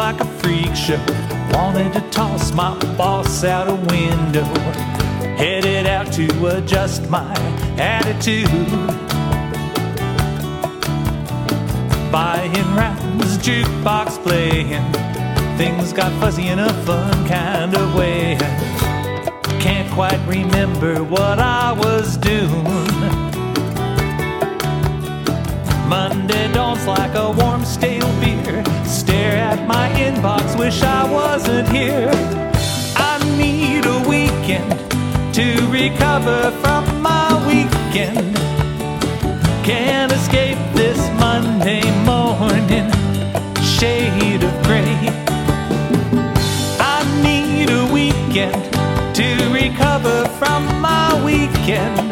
like a freak show. Wanted to toss my boss out a window. Headed out to adjust my attitude. Buying rounds, jukebox playing. Things got fuzzy in a fun kind of way. Can't quite remember what I was doing. Monday dawns like a warm stale beer. Stare at my inbox, wish I wasn't here. I need a weekend to recover from my weekend. Can't escape this Monday morning shade of gray. I need a weekend to recover from my weekend.